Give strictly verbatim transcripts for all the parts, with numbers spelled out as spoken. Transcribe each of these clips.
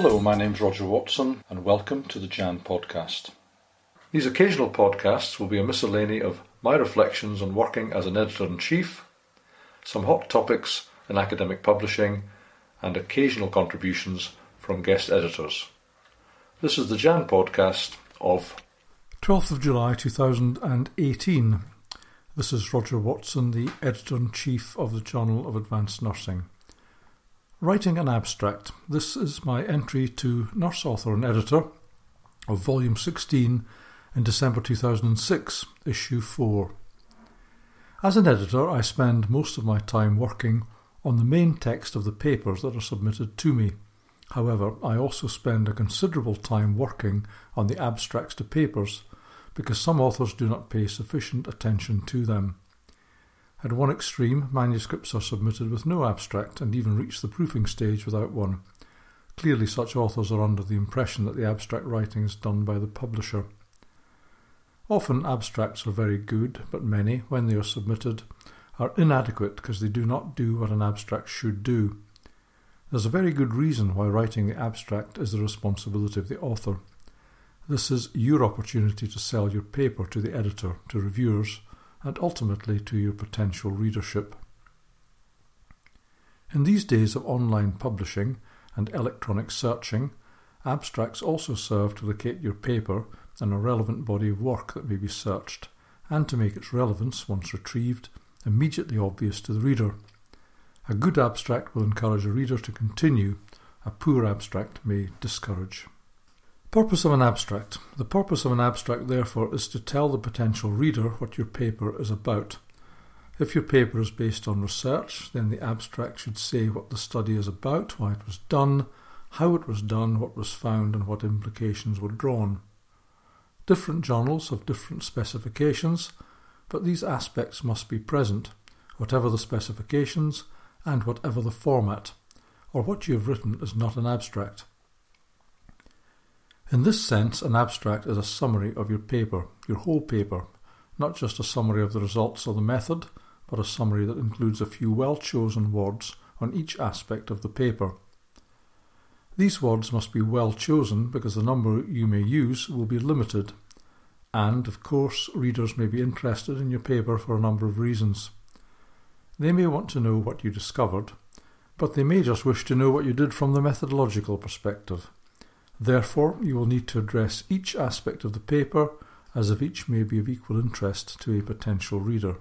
Hello, my name's Roger Watson and welcome to the Jan Podcast. These occasional podcasts will be a miscellany of my reflections on working as an editor-in-chief, some hot topics in academic publishing, and occasional contributions from guest editors. This is the Jan Podcast of twelfth of July two thousand eighteen. This is Roger Watson, the Editor-in-Chief of the Journal of Advanced Nursing. Writing an abstract. This is my entry to Nurse Author and Editor of Volume sixteen in December two thousand six, Issue four. As an editor, I spend most of my time working on the main text of the papers that are submitted to me. However, I also spend a considerable time working on the abstracts to papers because some authors do not pay sufficient attention to them. At one extreme, manuscripts are submitted with no abstract and even reach the proofing stage without one. Clearly, such authors are under the impression that the abstract writing is done by the publisher. Often abstracts are very good, but many, when they are submitted, are inadequate because they do not do what an abstract should do. There's a very good reason why writing the abstract is the responsibility of the author. This is your opportunity to sell your paper to the editor, to reviewers, and ultimately to your potential readership. In these days of online publishing and electronic searching, abstracts also serve to locate your paper and a relevant body of work that may be searched, and to make its relevance, once retrieved, immediately obvious to the reader. A good abstract will encourage a reader to continue. A poor abstract may discourage. Purpose of an abstract. The purpose of an abstract, therefore, is to tell the potential reader what your paper is about. If your paper is based on research, then the abstract should say what the study is about, why it was done, how it was done, what was found, and what implications were drawn. Different journals have different specifications, but these aspects must be present, whatever the specifications and whatever the format, or what you have written is not an abstract. In this sense, an abstract is a summary of your paper, your whole paper, not just a summary of the results or the method, but a summary that includes a few well-chosen words on each aspect of the paper. These words must be well chosen because the number you may use will be limited, and, of course, readers may be interested in your paper for a number of reasons. They may want to know what you discovered, but they may just wish to know what you did from the methodological perspective. Therefore, you will need to address each aspect of the paper as if each may be of equal interest to a potential reader.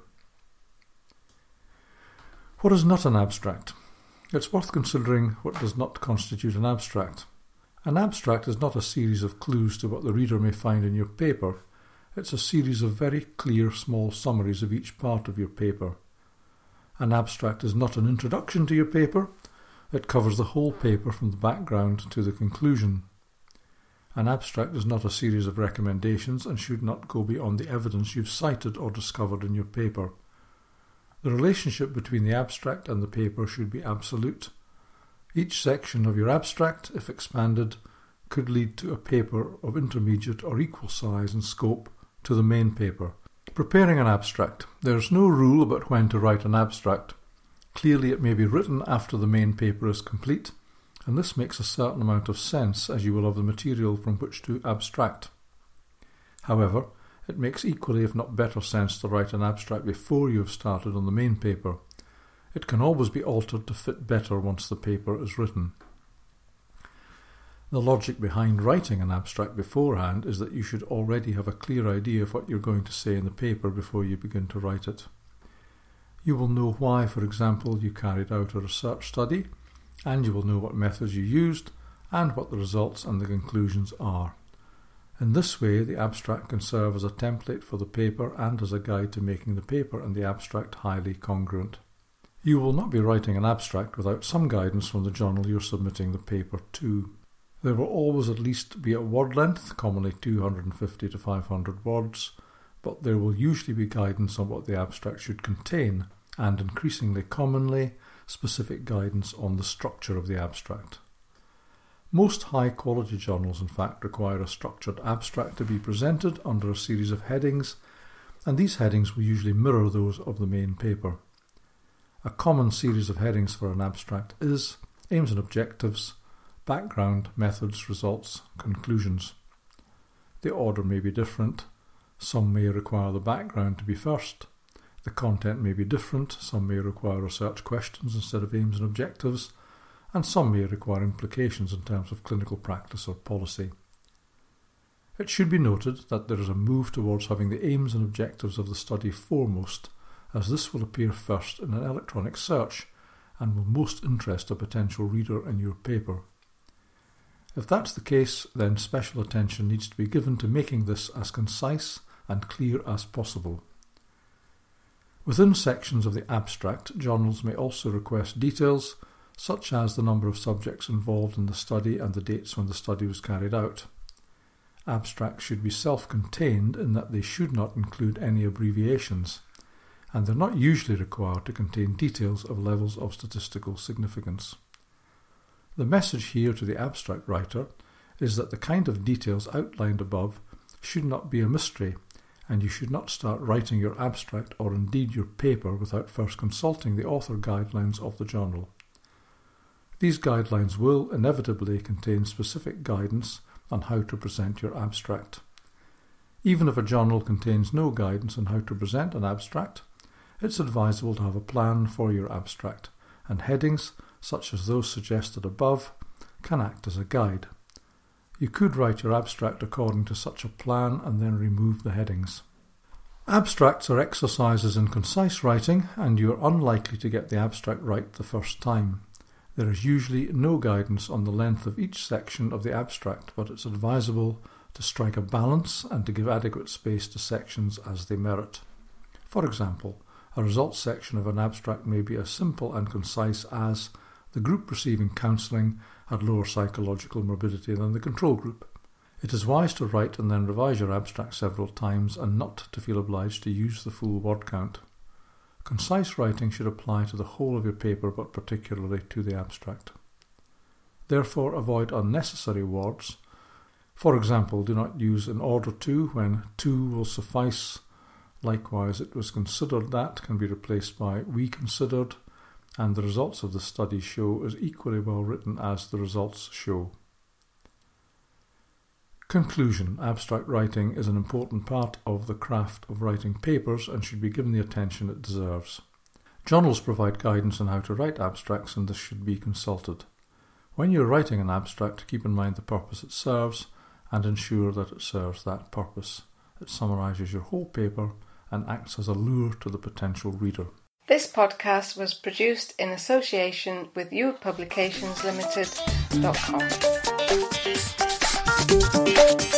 What is not an abstract? It's worth considering what does not constitute an abstract. An abstract is not a series of clues to what the reader may find in your paper. It's a series of very clear small summaries of each part of your paper. An abstract is not an introduction to your paper. It covers the whole paper from the background to the conclusion. An abstract is not a series of recommendations and should not go beyond the evidence you've cited or discovered in your paper. The relationship between the abstract and the paper should be absolute. Each section of your abstract, if expanded, could lead to a paper of intermediate or equal size and scope to the main paper. Preparing an abstract. There is no rule about when to write an abstract. Clearly it may be written after the main paper is complete, and this makes a certain amount of sense as you will have the material from which to abstract. However, it makes equally if not better sense to write an abstract before you have started on the main paper. It can always be altered to fit better once the paper is written. The logic behind writing an abstract beforehand is that you should already have a clear idea of what you're going to say in the paper before you begin to write it. You will know why, for example, you carried out a research study, and you will know what methods you used and what the results and the conclusions are. In this way, the abstract can serve as a template for the paper and as a guide to making the paper and the abstract highly congruent. You will not be writing an abstract without some guidance from the journal you're submitting the paper to. There will always at least be a word length, commonly two hundred fifty to five hundred words, but there will usually be guidance on what the abstract should contain, and increasingly commonly, specific guidance on the structure of the abstract. Most high-quality journals, in fact, require a structured abstract to be presented under a series of headings, and these headings will usually mirror those of the main paper. A common series of headings for an abstract is aims and objectives, background, methods, results, conclusions. The order may be different. Some may require the background to be first. The content may be different. Some may require research questions instead of aims and objectives, and some may require implications in terms of clinical practice or policy. It should be noted that there is a move towards having the aims and objectives of the study foremost, as this will appear first in an electronic search and will most interest a potential reader in your paper. If that's the case, then special attention needs to be given to making this as concise and clear as possible. Within sections of the abstract, journals may also request details, such as the number of subjects involved in the study and the dates when the study was carried out. Abstracts should be self-contained in that they should not include any abbreviations, and they're not usually required to contain details of levels of statistical significance. The message here to the abstract writer is that the kind of details outlined above should not be a mystery, and you should not start writing your abstract or indeed your paper without first consulting the author guidelines of the journal. These guidelines will inevitably contain specific guidance on how to present your abstract. Even if a journal contains no guidance on how to present an abstract, it's advisable to have a plan for your abstract, and headings, such as those suggested above, can act as a guide. You could write your abstract according to such a plan and then remove the headings. Abstracts are exercises in concise writing, and you are unlikely to get the abstract right the first time. There is usually no guidance on the length of each section of the abstract, but it's advisable to strike a balance and to give adequate space to sections as they merit. For example, a results section of an abstract may be as simple and concise as the group receiving counselling had lower psychological morbidity than the control group. It is wise to write and then revise your abstract several times and not to feel obliged to use the full word count. Concise writing should apply to the whole of your paper, but particularly to the abstract. Therefore, avoid unnecessary words. For example, do not use in order to when to will suffice. Likewise, it was considered that can be replaced by we considered, and the results of the study show is equally well written as the results show. Conclusion. Abstract writing is an important part of the craft of writing papers and should be given the attention it deserves. Journals provide guidance on how to write abstracts, and this should be consulted. When you're writing an abstract, keep in mind the purpose it serves and ensure that it serves that purpose. It summarises your whole paper and acts as a lure to the potential reader. This podcast was produced in association with you publications limited dot com.